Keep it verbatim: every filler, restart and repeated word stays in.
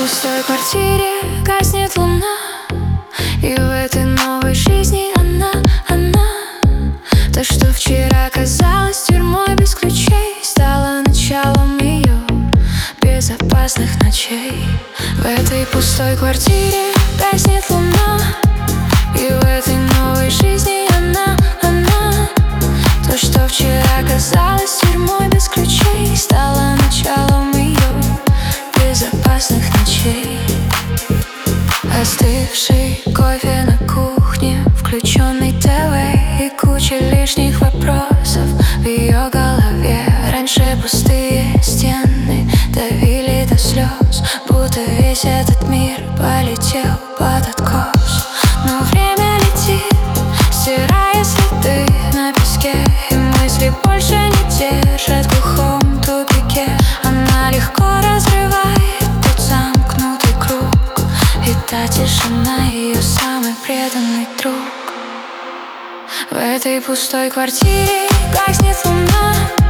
пустой квартире гаснет луна, и в этой новой жизни она, она то, что вчера казалось тюрьмой без ключей, стало началом ее безопасных ночей. В этой пустой квартире гаснет луна, и в этой новой жизни она, она то, что вчера казалось тюрьмой без ключей, стало началом ее безопасных ночей. Остывший кофе на кухне, включенный ТВ и куча лишних вопросов в ее голове. Раньше пустые стены давили до слез, будто весь этот мир полетел под откос. Но время летит, стирая следы на песке, и мысли больше не держат в глухом тупике. Она легко разрывает тот замкнутый круг, и та тишина ее самый преданный друг. В этой пустой квартире гаснет луна,